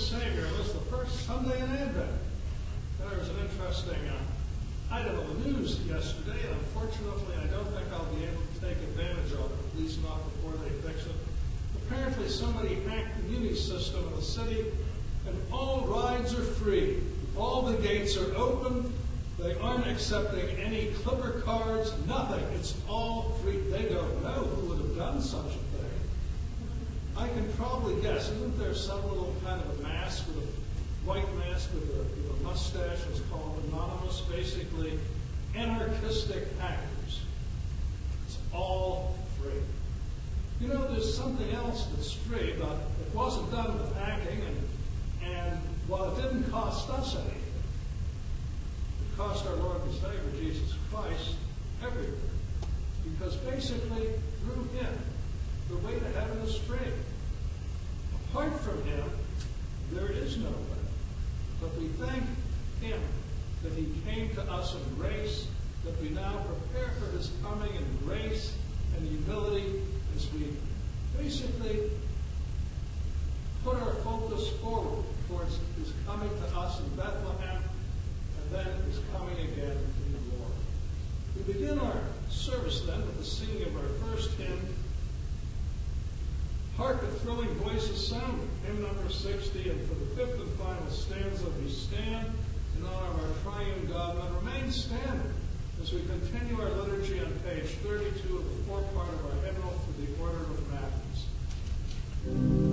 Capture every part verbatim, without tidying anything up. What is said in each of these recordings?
Savior was the first Sunday in Advent. There was an interesting uh, item on the news yesterday, and unfortunately I don't think I'll be able to take advantage of it, at least not before they fix it. Apparently somebody hacked the Muni system in the city, and all rides are free. All the gates are open. They aren't accepting any Clipper cards, nothing. It's all free. They don't know who would have done such a thing. I can probably guess. Isn't there some little kind of a mask with a white mask with a, with a mustache that's called Anonymous, basically anarchistic hackers? It's all free. You know, there's something else that's free, but it wasn't done with hacking, and, and while it didn't cost us anything, it cost our Lord and Savior, Jesus Christ, everything. Because basically, through Him, the way to heaven is free. Apart from Him, there is no way. But we thank Him that He came to us in grace, that we now prepare for His coming in grace and humility as we basically put our focus forward towards His coming to us in Bethlehem and then His coming again in the Lord. We begin our service then with the singing of our first hymn, Hark the Thrilling Voices Sounding, hymn number sixty, and for the fifth and final stanza we stand in honor of our triune God, and remain standing as we continue our liturgy on page thirty-two of the forepart of our hymnal for the order of Matins.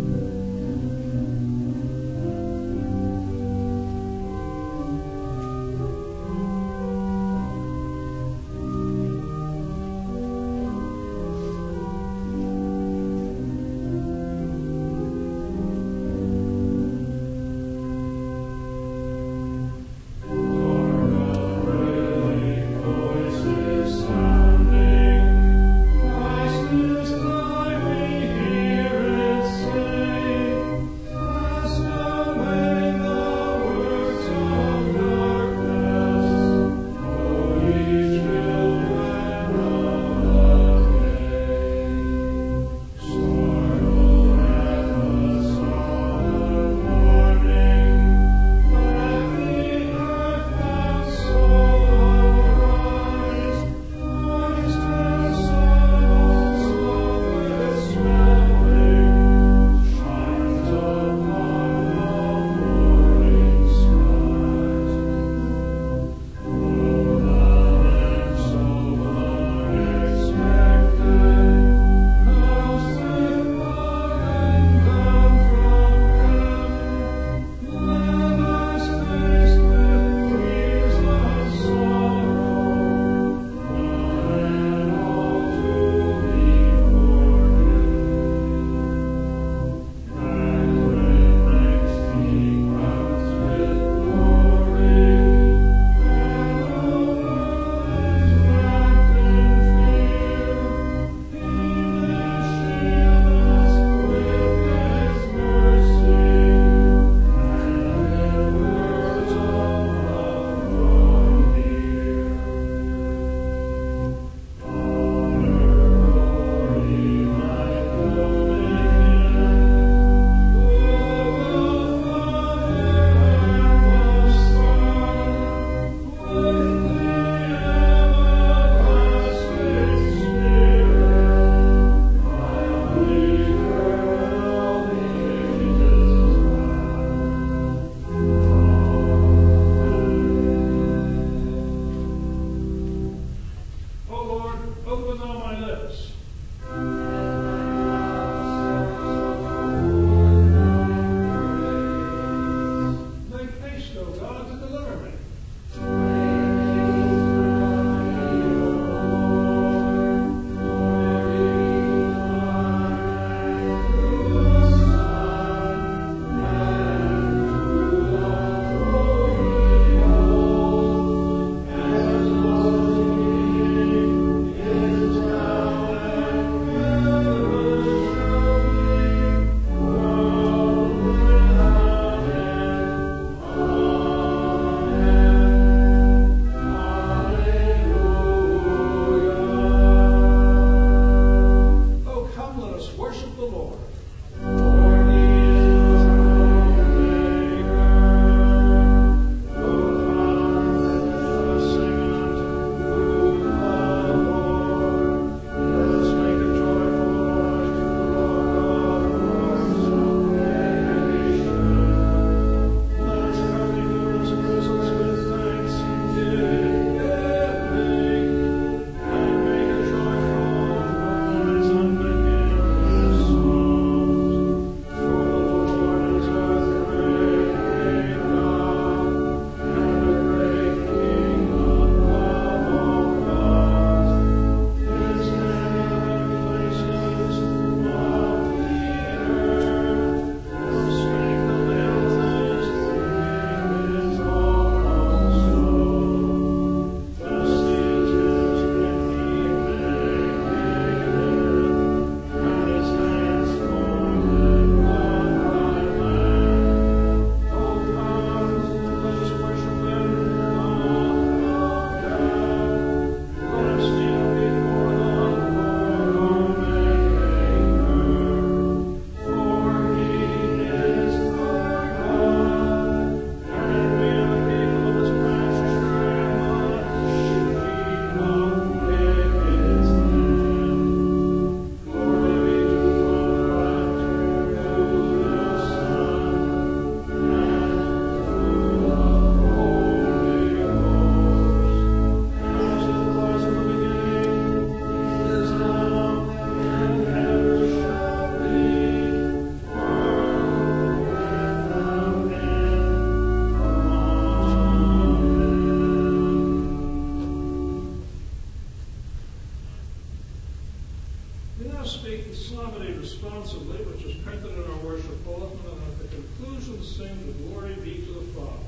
We now speak the psalmody responsibly, which is printed in our worship bulletin, and at the conclusion sing the glory be to the Father.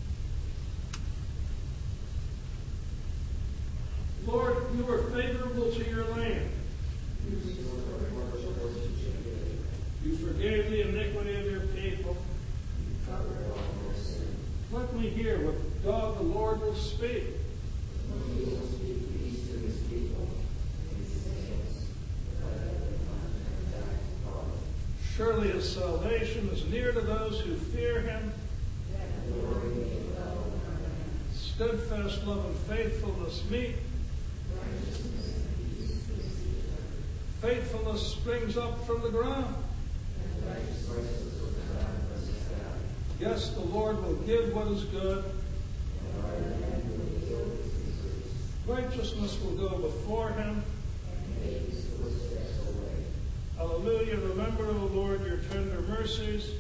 Lord, you are favorable to your land. You forgave the iniquity of your people. Let me hear what God the Lord will speak. Surely his salvation is near to those who fear him. Steadfast love and faithfulness meet. Faithfulness springs up from the ground. Yes, the Lord will give what is good. Righteousness will go before him. Hallelujah. Remember, O Lord, your tender mercies.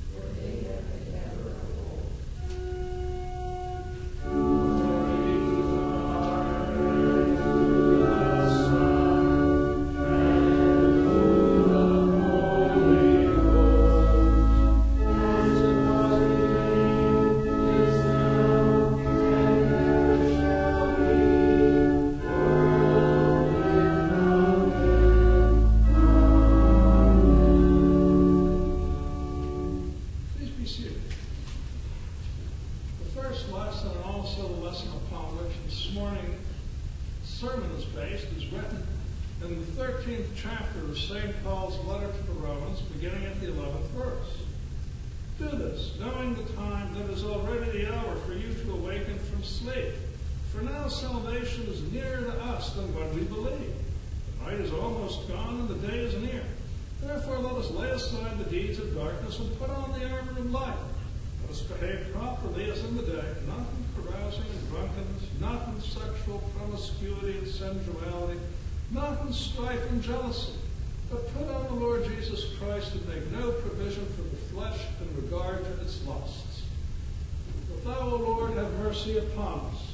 Salvation is nearer to us than when we believe. The night is almost gone and the day is near. Therefore, let us lay aside the deeds of darkness and put on the armor of light. Let us behave properly as in the day, not in carousing and drunkenness, not in sexual promiscuity and sensuality, not in strife and jealousy, but put on the Lord Jesus Christ and make no provision for the flesh in regard to its lusts. But thou, O Lord, have mercy upon us.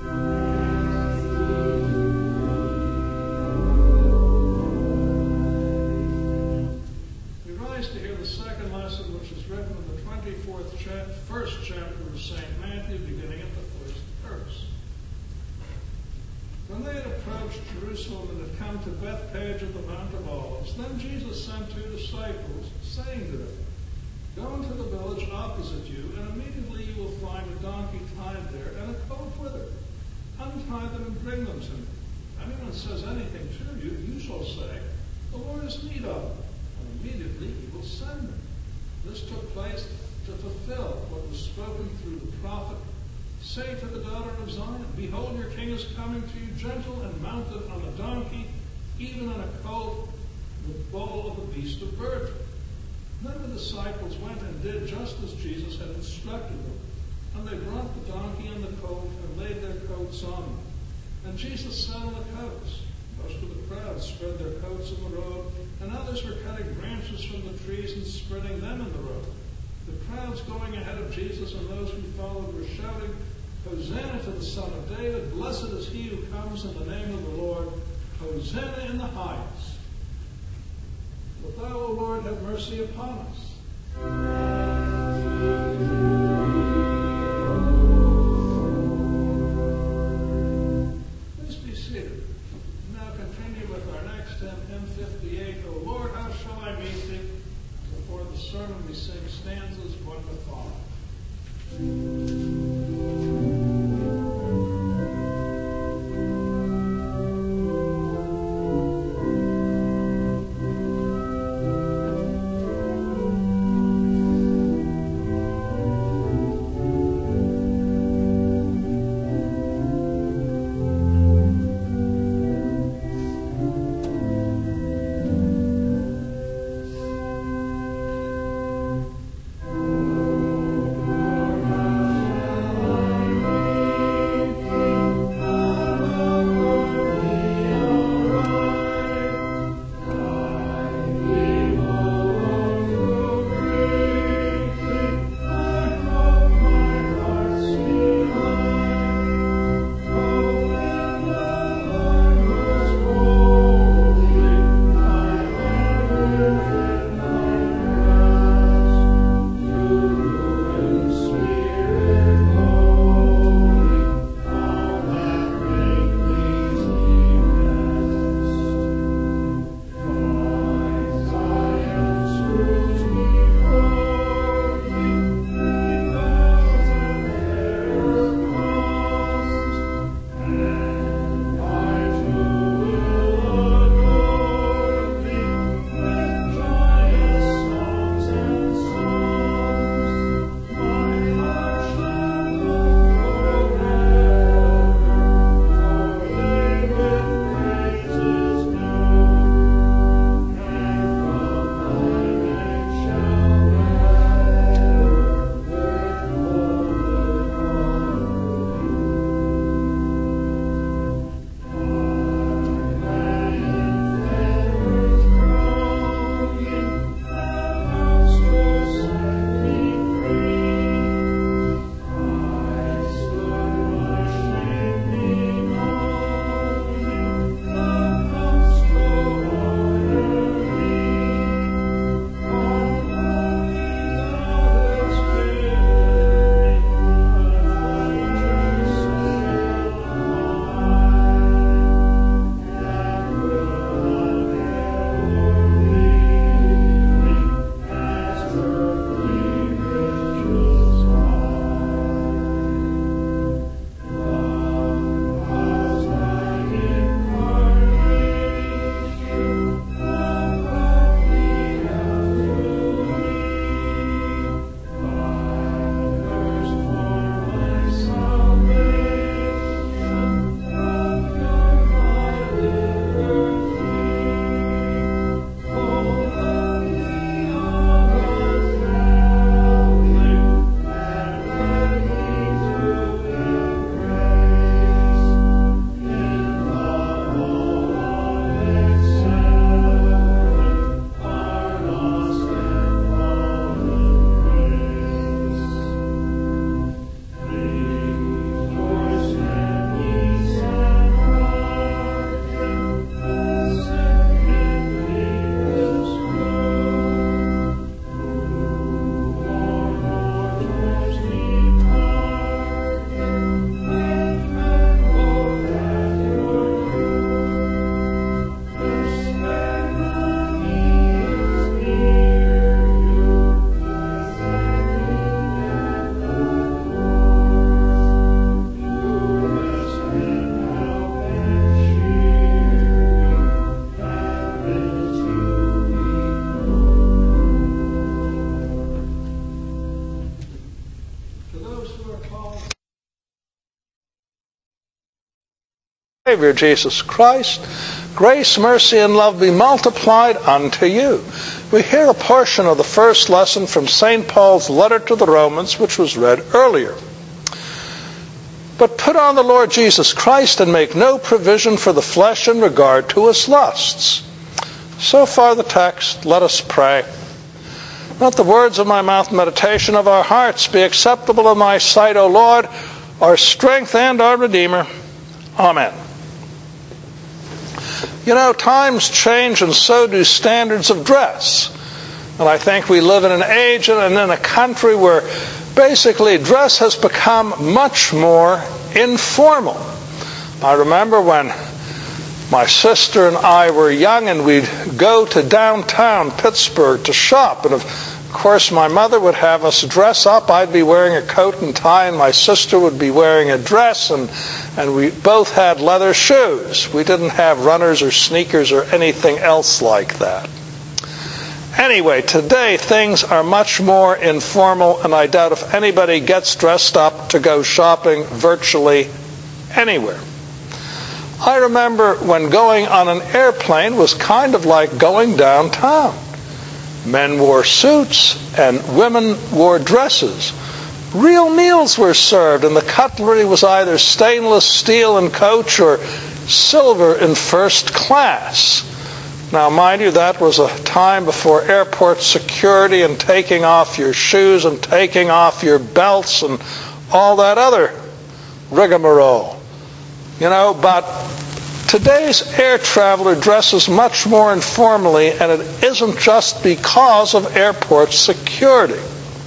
We rise to hear the second lesson, which is written in the twenty-fourth cha- first chapter of Saint Matthew, beginning at the first verse. When they had approached Jerusalem and had come to Bethphage of the Mount of Olives, then Jesus sent two disciples, saying to them, "Go into the village opposite you, and immediately you will find a donkey tied there and a colt with her. Untie them and bring them to me. If anyone says anything to you, you shall say, 'The Lord has need of them,' and immediately he will send them." This took place to fulfill what was spoken through the prophet. "Say to the daughter of Zion, Behold, your king is coming to you, gentle and mounted on a donkey, even on a colt, the foal of a beast of burden." Then the disciples went and did just as Jesus had instructed them. And they brought the donkey and the colt and laid their coats on them. And Jesus sat on the coats. Most of the crowd spread their coats in the road, and others were cutting branches from the trees and spreading them in the road. The crowds going ahead of Jesus and those who followed were shouting, "Hosanna to the Son of David! Blessed is he who comes in the name of the Lord! Hosanna in the highest!" But thou, O Lord, have mercy upon us. hymn fifty-eight, "O Lord, how shall I meet thee?" Before the sermon we sing stanzas one to five. Savior Jesus Christ, grace, mercy, and love be multiplied unto you. We hear a portion of the first lesson from Saint Paul's letter to the Romans, which was read earlier. But put on the Lord Jesus Christ and make no provision for the flesh in regard to its lusts. So far the text. Let us pray. Let the words of my mouth and meditation of our hearts be acceptable in thy sight, O Lord, our strength and our Redeemer. Amen. You know, times change and so do standards of dress. And I think we live in an age and in a country where basically dress has become much more informal. I remember when my sister and I were young and we'd go to downtown Pittsburgh to shop. And of course my mother would have us dress up. I'd be wearing a coat and tie and my sister would be wearing a dress, and and we both had leather shoes. We didn't have runners or sneakers or anything else like that. Anyway, today things are much more informal, and I doubt if anybody gets dressed up to go shopping virtually anywhere. I remember when going on an airplane was kind of like going downtown. Men wore suits and women wore dresses. Real meals were served, and the cutlery was either stainless steel in coach or silver in first class. Now, mind you, that was a time before airport security and taking off your shoes and taking off your belts and all that other rigmarole. You know, but today's air traveler dresses much more informally, and it isn't just because of airport security.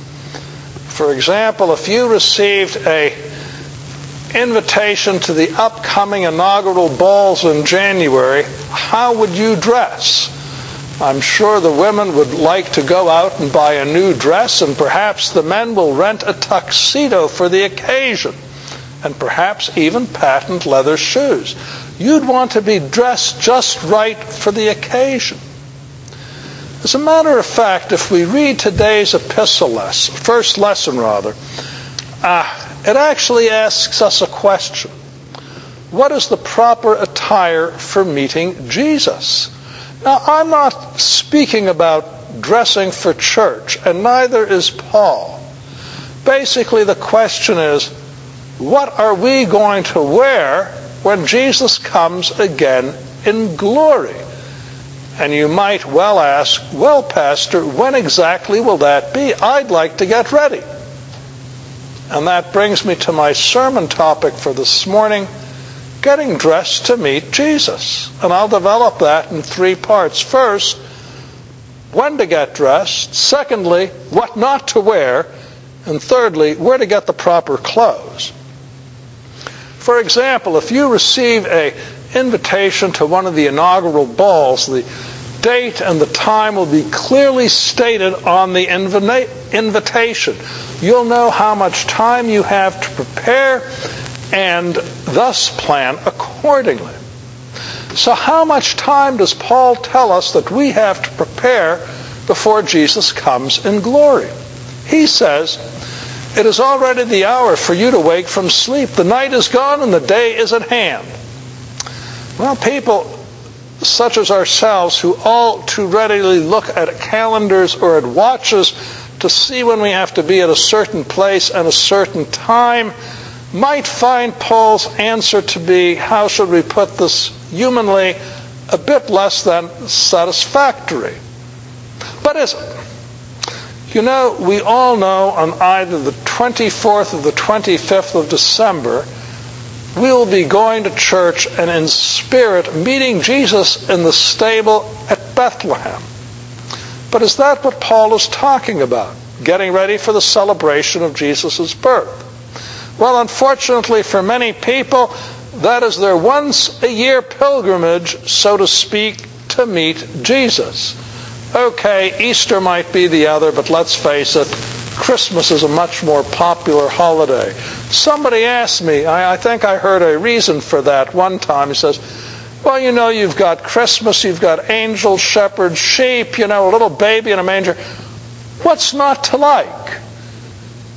For example, if you received an invitation to the upcoming inaugural balls in January, how would you dress? I'm sure the women would like to go out and buy a new dress, and perhaps the men will rent a tuxedo for the occasion, and perhaps even patent leather shoes. You'd want to be dressed just right for the occasion. As a matter of fact, if we read today's epistle lesson, first lesson rather, uh, it actually asks us a question. What is the proper attire for meeting Jesus? Now, I'm not speaking about dressing for church, and neither is Paul. Basically, the question is, what are we going to wear when Jesus comes again in glory? And you might well ask, well, Pastor, when exactly will that be? I'd like to get ready. And that brings me to my sermon topic for this morning, getting dressed to meet Jesus. And I'll develop that in three parts. First, when to get dressed. Secondly, what not to wear. And thirdly, where to get the proper clothes. For example, if you receive an invitation to one of the inaugural balls, the date and the time will be clearly stated on the invita- invitation. You'll know how much time you have to prepare and thus plan accordingly. So how much time does Paul tell us that we have to prepare before Jesus comes in glory? He says, "It is already the hour for you to wake from sleep. The night is gone and the day is at hand." Well, people such as ourselves who all too readily look at calendars or at watches to see when we have to be at a certain place and a certain time might find Paul's answer to be, how should we put this humanly, a bit less than satisfactory. But is it? You know, we all know on either the twenty-fourth or the twenty-fifth of December, we will be going to church and in spirit meeting Jesus in the stable at Bethlehem. But is that what Paul is talking about? Getting ready for the celebration of Jesus' birth? Well, unfortunately for many people, that is their once-a-year pilgrimage, so to speak, to meet Jesus. Okay, Easter might be the other, but let's face it, Christmas is a much more popular holiday. Somebody asked me, I, I think I heard a reason for that one time. He says, well, you know, you've got Christmas, you've got angels, shepherds, sheep, you know, a little baby in a manger. What's not to like?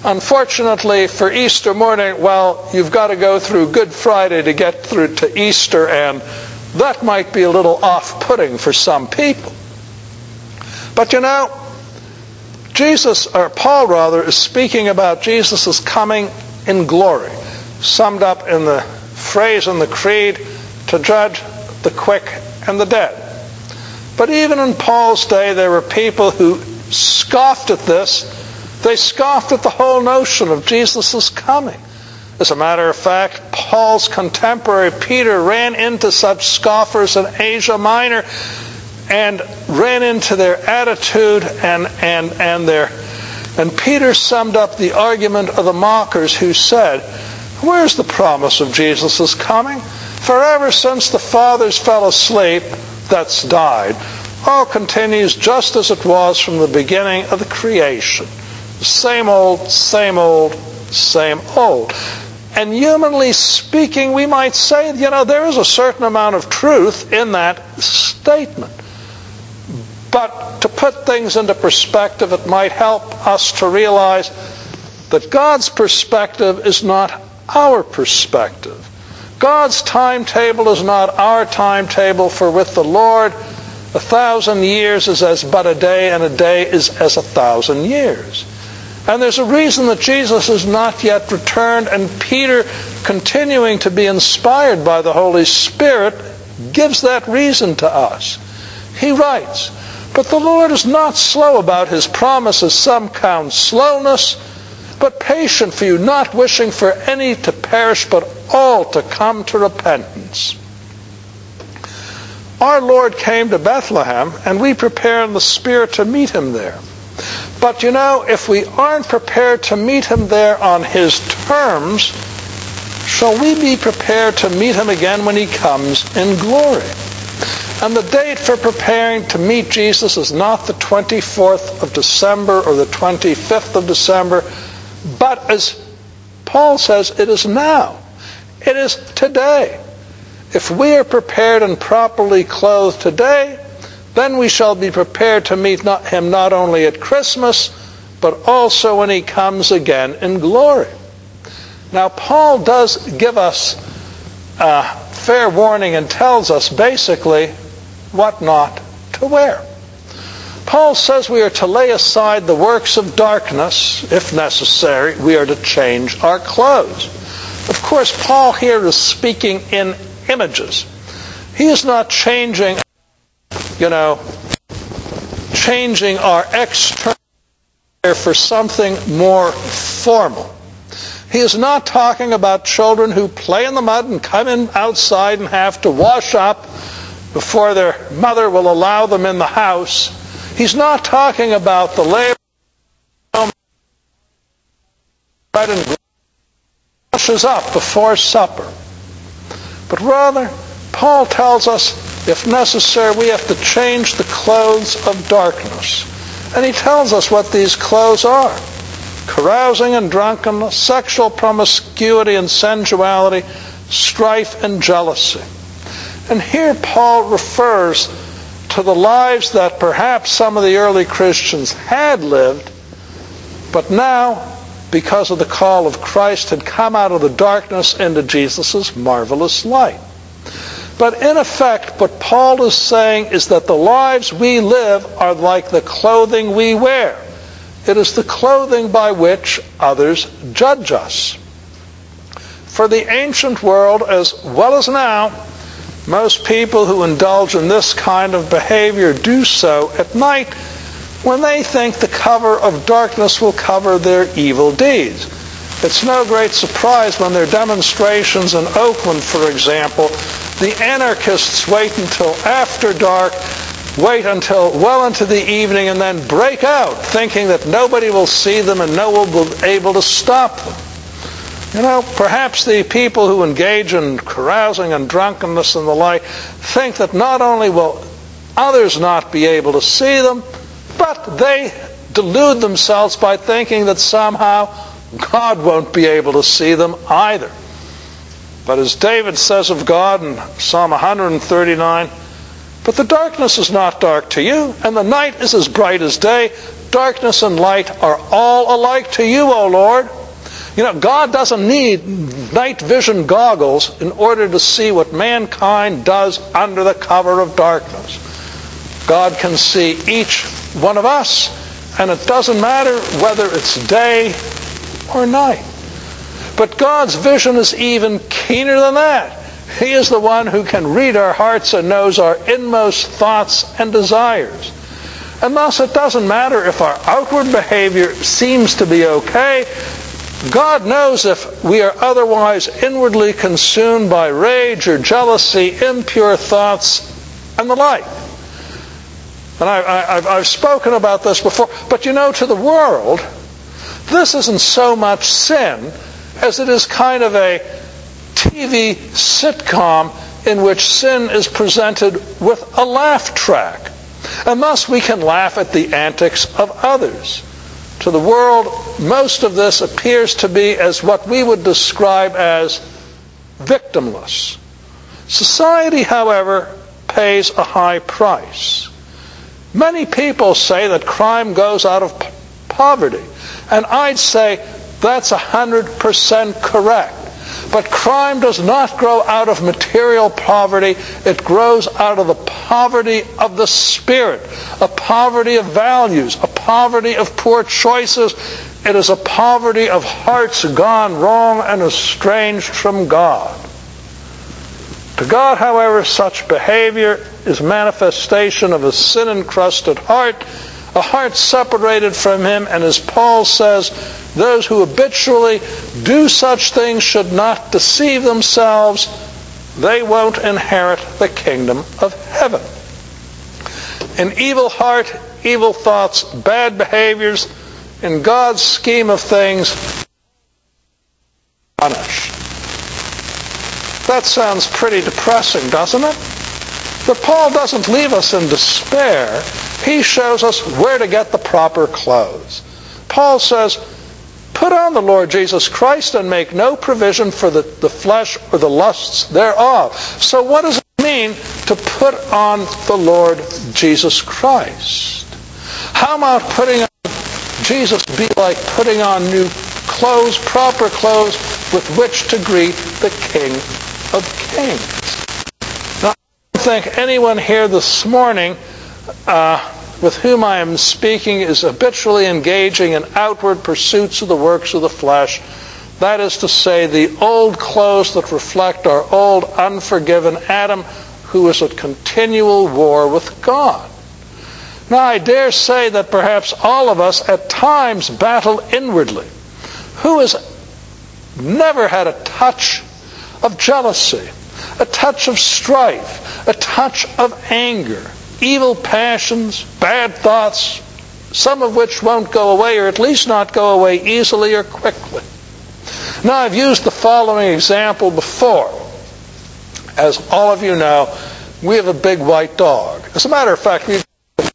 Unfortunately for Easter morning, well, you've got to go through Good Friday to get through to Easter, and that might be a little off-putting for some people. But you know, Jesus, or Paul rather, is speaking about Jesus' coming in glory, summed up in the phrase in the Creed, to judge the quick and the dead. But even in Paul's day, there were people who scoffed at this. They scoffed at the whole notion of Jesus' coming. As a matter of fact, Paul's contemporary Peter ran into such scoffers in Asia Minor and ran into their attitude and, and, and their... And Peter summed up the argument of the mockers who said, "Where's the promise of Jesus' coming? For ever since the fathers fell asleep, that's died, all continues just as it was from the beginning of the creation. Same old, same old, same old." And humanly speaking, we might say, you know, there is a certain amount of truth in that statement. But to put things into perspective, it might help us to realize that God's perspective is not our perspective. God's timetable is not our timetable, for with the Lord a thousand years is as but a day, and a day is as a thousand years. And there's a reason that Jesus has not yet returned, and Peter, continuing to be inspired by the Holy Spirit, gives that reason to us. He writes, "But the Lord is not slow about his promises, some count slowness, but patient for you, not wishing for any to perish, but all to come to repentance." Our Lord came to Bethlehem, and we prepare in the Spirit to meet him there. But you know, if we aren't prepared to meet him there on his terms, shall we be prepared to meet him again when he comes in glory? And the date for preparing to meet Jesus is not the twenty-fourth of December or the twenty-fifth of December, but as Paul says, it is now. It is today. If we are prepared and properly clothed today, then we shall be prepared to meet not him not only at Christmas, but also when he comes again in glory. Now, Paul does give us a fair warning and tells us basically what not to wear. Paul says we are to lay aside the works of darkness. If necessary, we are to change our clothes. Of course, Paul here is speaking in images. He is not changing, you know, changing our external for something more formal. He is not talking about children who play in the mud and come in outside and have to wash up before their mother will allow them in the house. He's not talking about the labor bread and washes up before supper. But rather, Paul tells us, if necessary, we have to change the clothes of darkness. And he tells us what these clothes are: carousing and drunkenness, sexual promiscuity and sensuality, strife and jealousy. And here Paul refers to the lives that perhaps some of the early Christians had lived, but now, because of the call of Christ, had come out of the darkness into Jesus' marvelous light. But in effect, what Paul is saying is that the lives we live are like the clothing we wear. It is the clothing by which others judge us. For the ancient world, as well as now, most people who indulge in this kind of behavior do so at night when they think the cover of darkness will cover their evil deeds. It's no great surprise when there are demonstrations in Oakland, for example, the anarchists wait until after dark, wait until well into the evening, and then break out, thinking that nobody will see them and no one will be able to stop them. You know, perhaps the people who engage in carousing and drunkenness and the like think that not only will others not be able to see them, but they delude themselves by thinking that somehow God won't be able to see them either. But as David says of God in Psalm one thirty-nine, "But the darkness is not dark to you, and the night is as bright as day. darkness and light are all alike to you, O Lord. You know, God doesn't need night vision goggles in order to see what mankind does under the cover of darkness. God can see each one of us, and it doesn't matter whether it's day or night. But God's vision is even keener than that. He is the one who can read our hearts and knows our inmost thoughts and desires. And thus it doesn't matter if our outward behavior seems to be okay. God knows if we are otherwise inwardly consumed by rage or jealousy, impure thoughts, and the like. And I, I, I've, I've spoken about this before, but you know, to the world, this isn't so much sin as it is kind of a T V sitcom in which sin is presented with a laugh track. And thus we can laugh at the antics of others. To the world, most of this appears to be as what we would describe as victimless. Society, however, pays a high price. Many people say that crime goes out of p- poverty. And I'd say that's one hundred percent correct. But crime does not grow out of material poverty. It grows out of the poverty of the spirit, a poverty of values, a poverty of poor choices. It is a poverty of hearts gone wrong and estranged from God. To God, however, such behavior is manifestation of a sin-encrusted heart, a heart separated from Him, and as Paul says, those who habitually do such things should not deceive themselves. They won't inherit the kingdom of heaven. An evil heart, evil thoughts, bad behaviors, in God's scheme of things, punished. That sounds pretty depressing, doesn't it? But Paul doesn't leave us in despair. He shows us where to get the proper clothes. Paul says, put on the Lord Jesus Christ and make no provision for the, the flesh or the lusts thereof. So what does it mean to put on the Lord Jesus Christ? How about putting on Jesus be like putting on new clothes, proper clothes, with which to greet the King of Kings? Now, I don't think anyone here this morning uh, with whom I am speaking is habitually engaging in outward pursuits of the works of the flesh. That is to say, the old clothes that reflect our old unforgiven Adam, who is at continual war with God. Now, I dare say that perhaps all of us at times battle inwardly. Who has never had a touch of jealousy, a touch of strife, a touch of anger, evil passions, bad thoughts, some of which won't go away, or at least not go away easily or quickly? Now, I've used the following example before. As all of you know, we have a big white dog. As a matter of fact, we have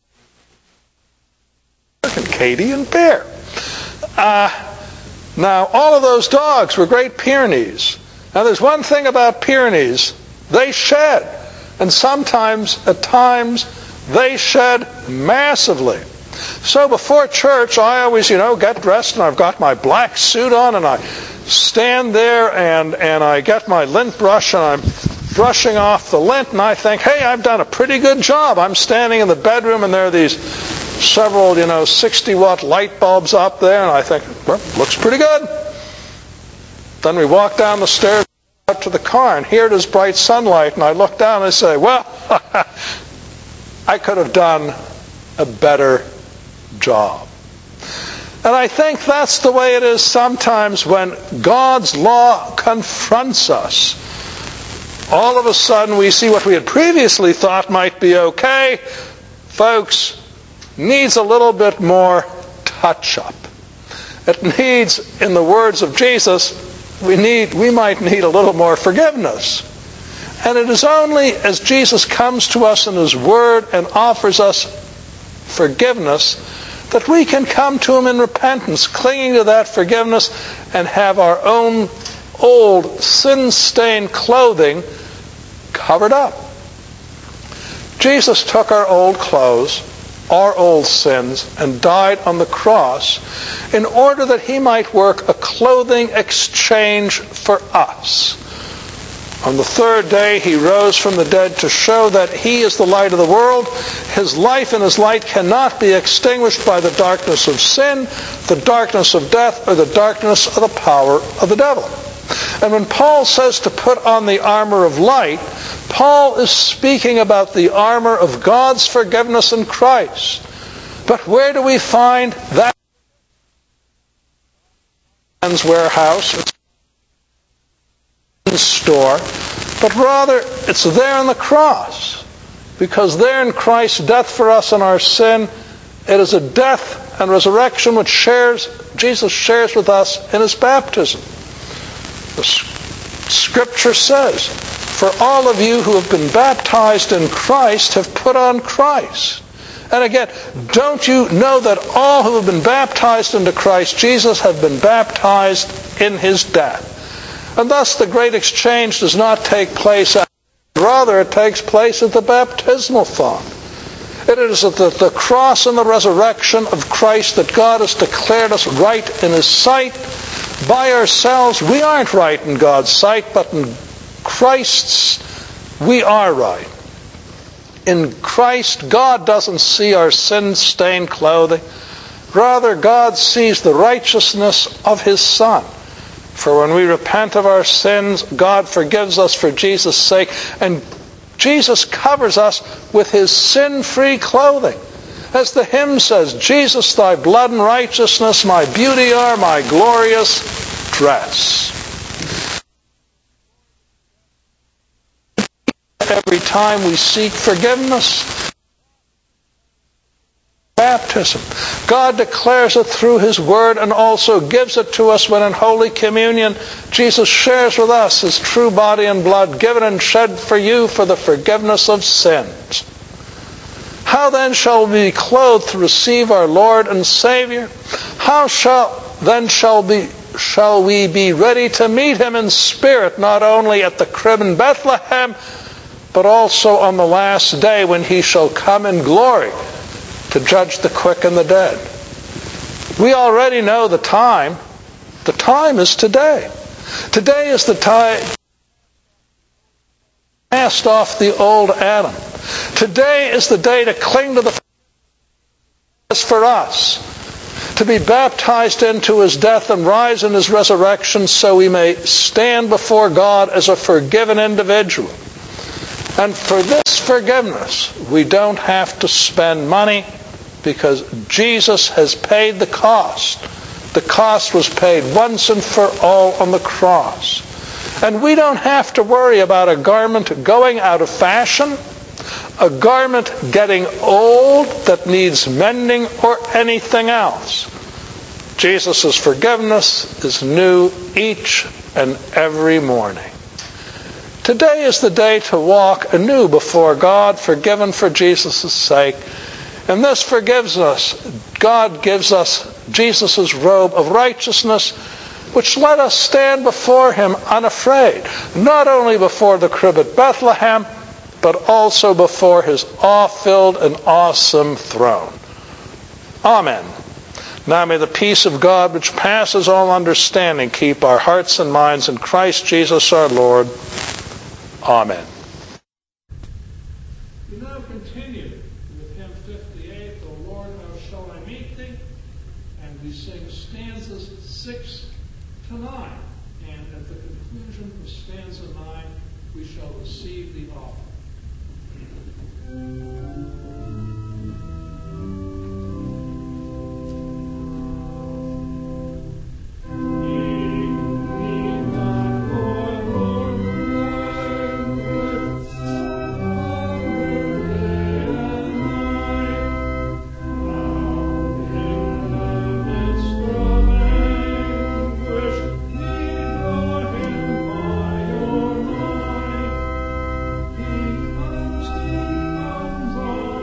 Katie and Bear. Uh, now, all of those dogs were Great Pyrenees. Now, there's one thing about Pyrenees. They shed. And sometimes, at times, they shed massively. So before church, I always, you know, get dressed and I've got my black suit on and I stand there and, and I get my lint brush and I'm brushing off the lint and I think, hey, I've done a pretty good job. I'm standing in the bedroom and there are these several, you know, sixty watt light bulbs up there and I think, well, looks pretty good. Then we walk down the stairs out to the car and here it is bright sunlight and I look down and I say, well, I could have done a better job. And I think that's the way it is sometimes when God's law confronts us. All of a sudden we see what we had previously thought might be okay, folks, needs a little bit more touch-up. It needs, in the words of Jesus, we need, we might need a little more forgiveness. And it is only as Jesus comes to us in His Word and offers us forgiveness that we can come to Him in repentance, clinging to that forgiveness and have our own old sin-stained clothing covered up. Jesus took our old clothes our old sins and died on the cross in order that he might work a clothing exchange for us. On the third day he rose from the dead to show that he is the light of the world. His life and his light cannot be extinguished by the darkness of sin, the darkness of death, or the darkness of the power of the devil. And when Paul says to put on the armor of light, Paul is speaking about the armor of God's forgiveness in Christ. But where do we find that? Man's warehouse, it's store, but rather it's there on the cross. Because there in Christ's death for us in our sin, it is a death and resurrection which shares Jesus shares with us in his baptism. The Scripture says, for all of you who have been baptized in Christ have put on Christ. And again, don't you know that all who have been baptized into Christ Jesus have been baptized in his death? And thus the great exchange does not take place, rather it takes place at the baptismal font. It is at the, the cross and the resurrection of Christ that God has declared us right in his sight. By ourselves, we aren't right in God's sight, but in Christ's, we are right. In Christ, God doesn't see our sin-stained clothing. Rather, God sees the righteousness of his Son. For when we repent of our sins, God forgives us for Jesus' sake, and Jesus covers us with his sin-free clothing. As the hymn says, Jesus, thy blood and righteousness, my beauty are, my glorious dress. Every time we seek forgiveness, baptism. God declares it through his word and also gives it to us when in Holy Communion Jesus shares with us his true body and blood given and shed for you for the forgiveness of sins. How then shall we be clothed to receive our Lord and Savior? How shall then shall be shall we be ready to meet him in spirit, not only at the crib in Bethlehem, but also on the last day when he shall come in glory to judge the quick and the dead? We already know the time. The time is today. Today is the time cast off the old Adam. Today is the day to cling to the for us, to be baptized into his death and rise in his resurrection so we may stand before God as a forgiven individual. And for this forgiveness, we don't have to spend money because Jesus has paid the cost. The cost was paid once and for all on the cross. And we don't have to worry about a garment going out of fashion, a garment getting old that needs mending, or anything else. Jesus' forgiveness is new each and every morning. Today is the day to walk anew before God, forgiven for Jesus' sake. And this forgives us. God gives us Jesus' robe of righteousness, which let us stand before him unafraid, not only before the crib at Bethlehem, but also before his awe-filled and awesome throne. Amen. Now may the peace of God, which passes all understanding, keep our hearts and minds in Christ Jesus our Lord. Amen. We now continue with hymn fifty-eight, O Lord, how shall I meet thee? And we sing stanzas six to nine. And at the conclusion of stanza nine, we shall receive the offering. He comes, he comes.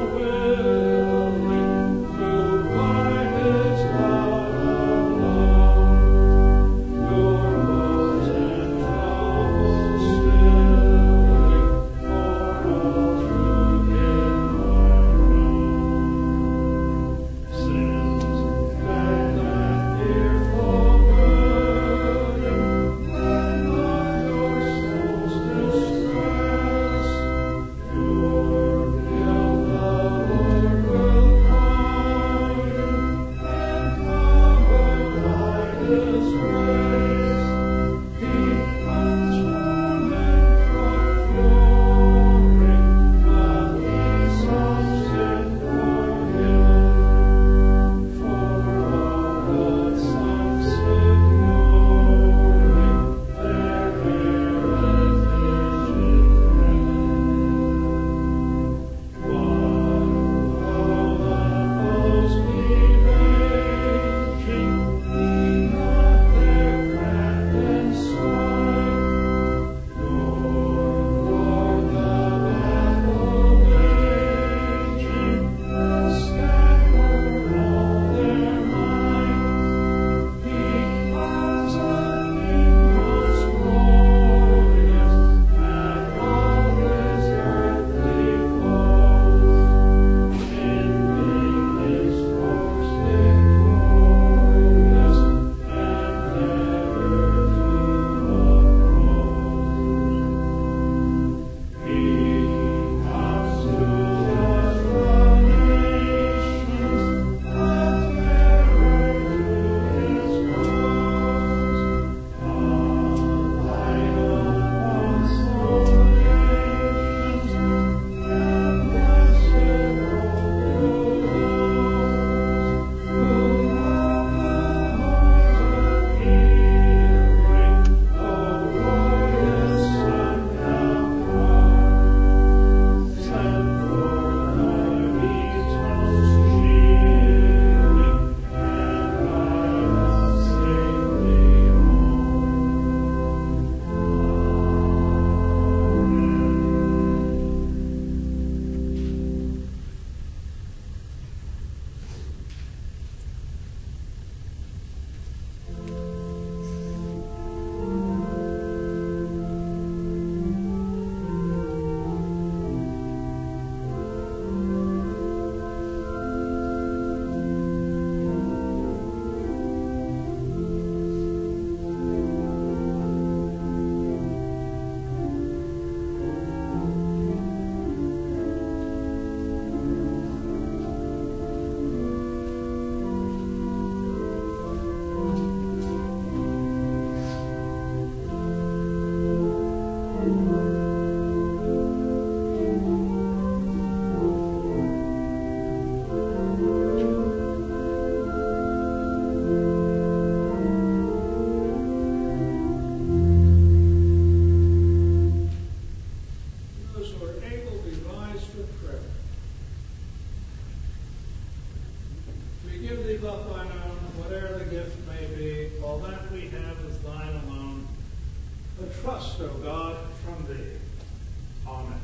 receive of thine own, whate'er the gift may be, all that we have is thine alone. But trust, O God, from thee. Amen.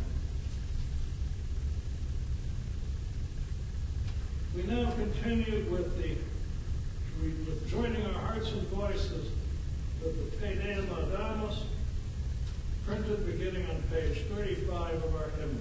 We now continue with the with joining our hearts and voices with the Te Deum Laudamus, printed beginning on page thirty-five of our hymn.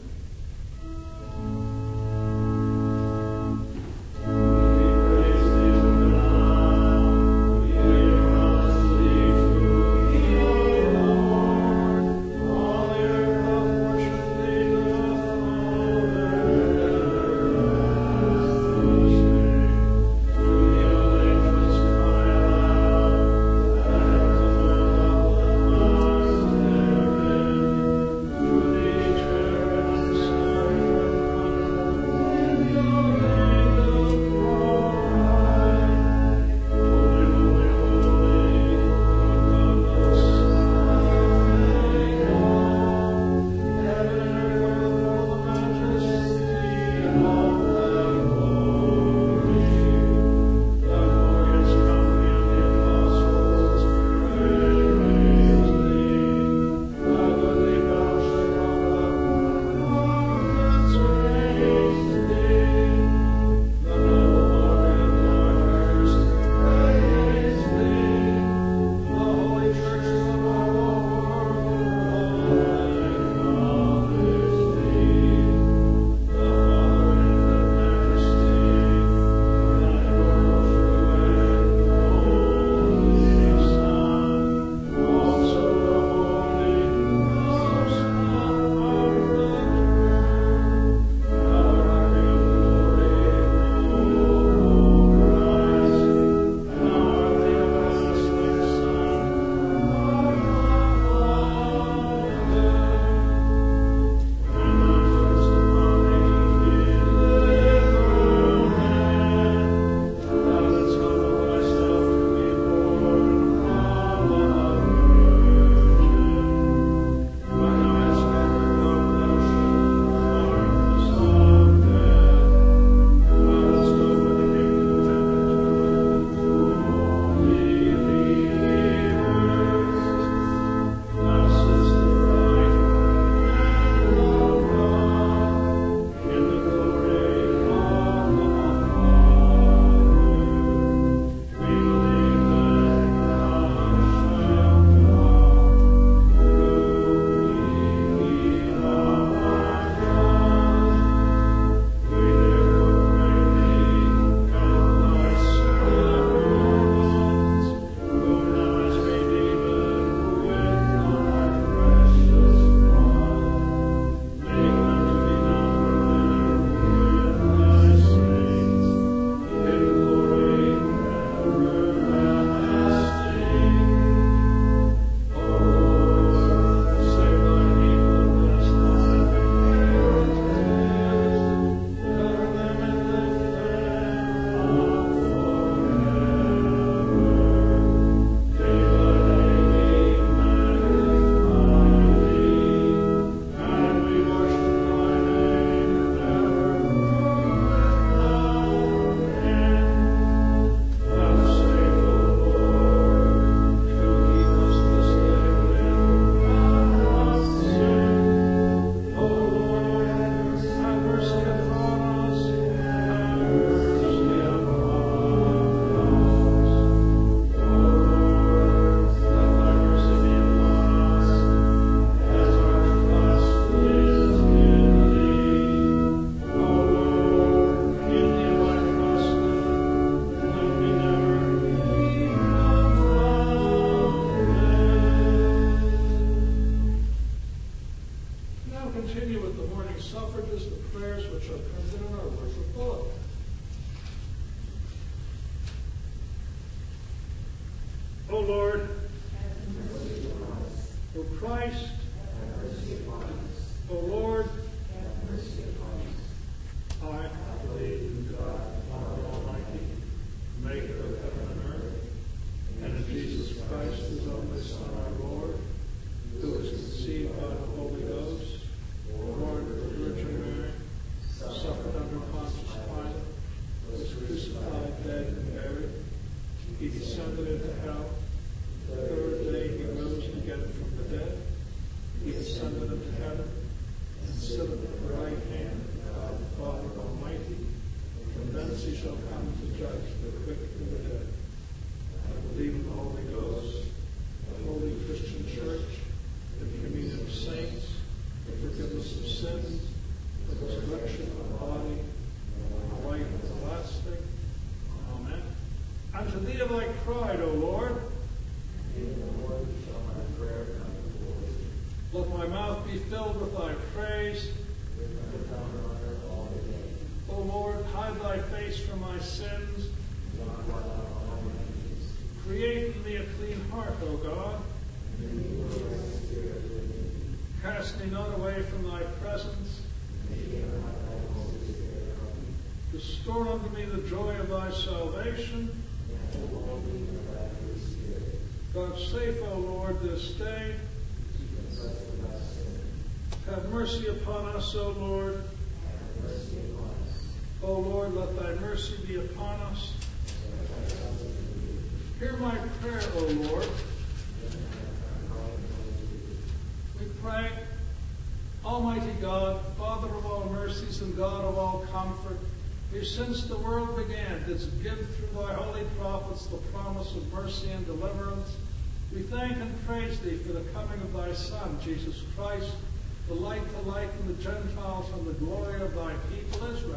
O Lord, O Christ, O Lord, I believe in God, Father Almighty, maker of heaven and earth, and in Jesus Christ, his only Son, our Lord, who was conceived by the Holy Ghost, born of the Virgin Mary, suffered under Pontius Pilate, was crucified, dead, quick from the dead. I believe in the Holy Ghost, the holy Christian church, the communion of saints, the forgiveness of sins, the resurrection of the body, and the life everlasting. Amen. Unto thee have I cried, O Lord. Let my mouth be filled with thy praise. O Lord, hide thy face from my sins. Create in me a clean heart, O God. Cast me not away from thy presence. Restore unto me the joy of thy salvation. Vouchsafe, O Lord, this day. Have mercy upon us, O Lord. O Lord, let thy mercy be upon us. Hear my prayer, O Lord. We pray, Almighty God, Father of all mercies and God of all comfort, who since the world began didst give through thy holy prophets the promise of mercy and deliverance, we thank and praise thee for the coming of thy Son, Jesus Christ, the light to lighten the Gentiles and the glory of thy people Israel.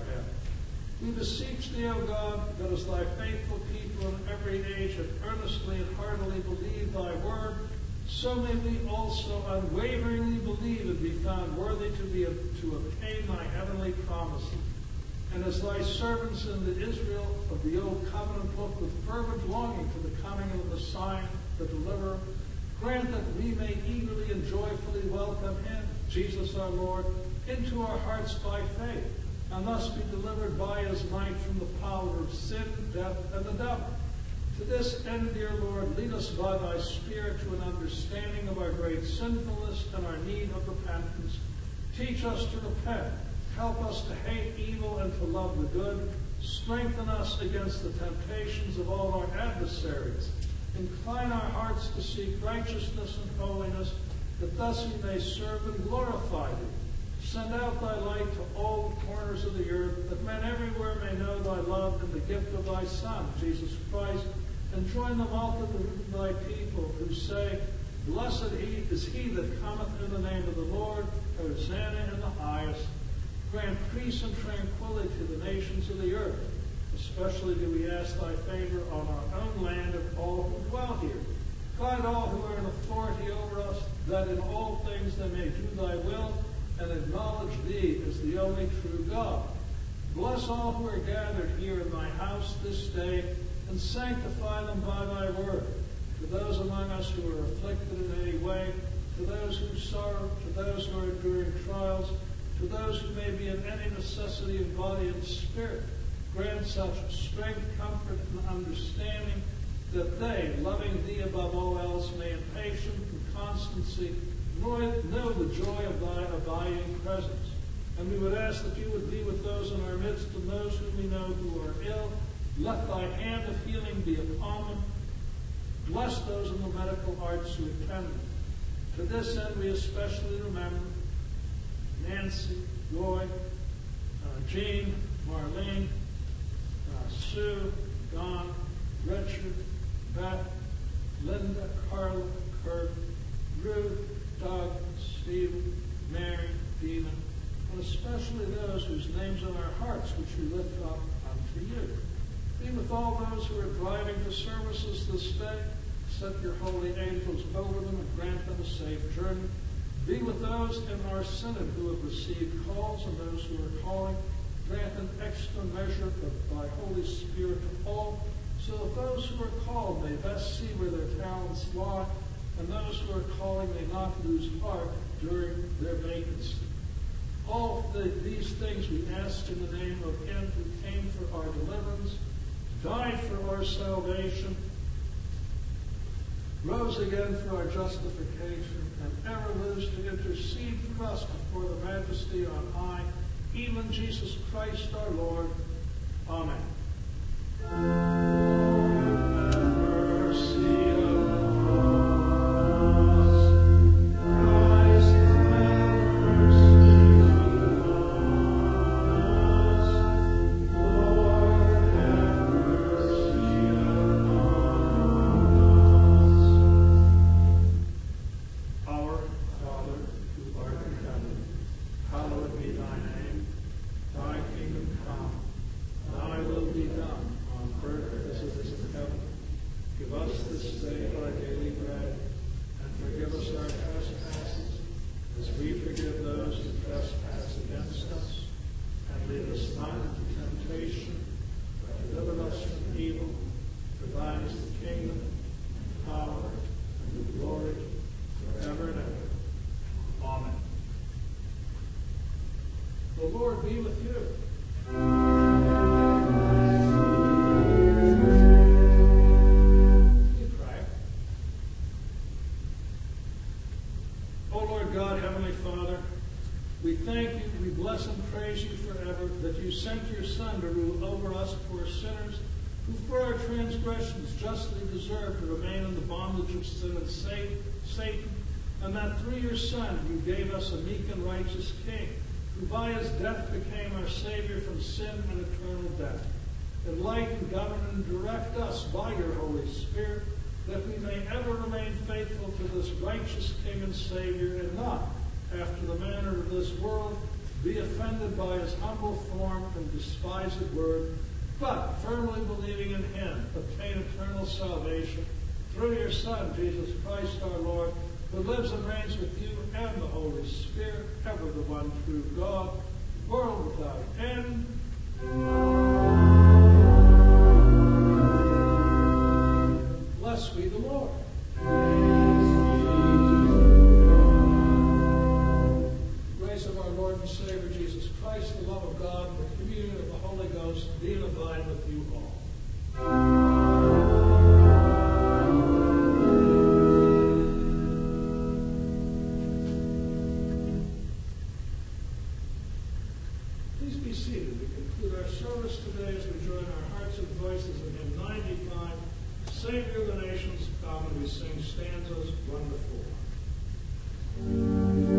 We beseech thee, O God, that as thy faithful people in every age have earnestly and heartily believed thy word, so may we also unwaveringly believe and be found worthy to be to obtain thy heavenly promises. And as thy servants in the Israel of the old covenant look with fervent longing for the coming of the Messiah, the deliverer, grant that we may eagerly and joyfully welcome him, Jesus our Lord, into our hearts by faith, and thus be delivered by his might from the power of sin, death, and the devil. To this end, dear Lord, lead us by thy Spirit to an understanding of our great sinfulness and our need of repentance. Teach us to repent. Help us to hate evil and to love the good. Strengthen us against the temptations of all our adversaries. Incline our hearts to seek righteousness and holiness, that thus we may serve and glorify thee. Send out thy light to all the corners of the earth, that men everywhere may know thy love and the gift of thy Son, Jesus Christ, and join the multitude of thy people who say, Blessed he is he that cometh in the name of the Lord, Hosanna in the highest. Grant peace and tranquility to the nations of the earth. Especially do we ask thy favor on our own land and all who dwell here. Guide all who are in authority over us, that in all things they may do thy will, and acknowledge thee as the only true God. Bless all who are gathered here in thy house this day, and sanctify them by thy word. To those among us who are afflicted in any way, to those who sorrow, to those who are enduring trials, to those who may be in any necessity of body and spirit, grant such strength, comfort, and understanding, that they, loving thee above all else, may in patience and constancy know the joy of thy abiding presence. And we would ask that you would be with those in our midst and those whom we know who are ill. Let thy hand of healing be upon them. Bless those in the medical arts who attend them. To this end we especially remember Nancy, Roy, uh, Jean, Marlene, uh, Sue, Don, Richard, Beth, Linda, Carla, Kurt, Ruth, Doug, Stephen, Mary, Dina, and especially those whose names in our hearts which we lift up unto you. Be with all those who are driving to services this day. Set your holy angels over them and grant them a safe journey. Be with those in our synod who have received calls and those who are calling. Grant an extra measure of thy Holy Spirit to all, so that those who are called may best see where their talents lie, and those who are calling may not lose heart during their vacancy. All the, these things we ask in the name of him who came for our deliverance, died for our salvation, rose again for our justification, and ever lives to intercede for us before the majesty on high, even Jesus Christ our Lord. Amen. Lord, have mercy upon us. Christ, have mercy upon us. Lord, have mercy you over us poor sinners, who for our transgressions justly deserve to remain in the bondage of sin and Satan, and that through your Son you gave us a meek and righteous King, who by his death became our Savior from sin and eternal death. Enlighten, govern, and direct us by your Holy Spirit, that we may ever remain faithful to this righteous King and Savior, and not, after the manner of this world, be offended by his humble form and despised word, but firmly believing in him, obtain eternal salvation through your Son, Jesus Christ our Lord, who lives and reigns with you and the Holy Spirit, ever the one true God, world without end. Blessed be the Lord. Grace of our Lord and Savior Jesus Christ, the love of God, and the communion of the Holy Ghost be and abide with you all. Please be seated. We conclude our service today as we join our hearts and voices in hymn ninety-five, Savior of the Nations, come, and we sing stanzas one to four.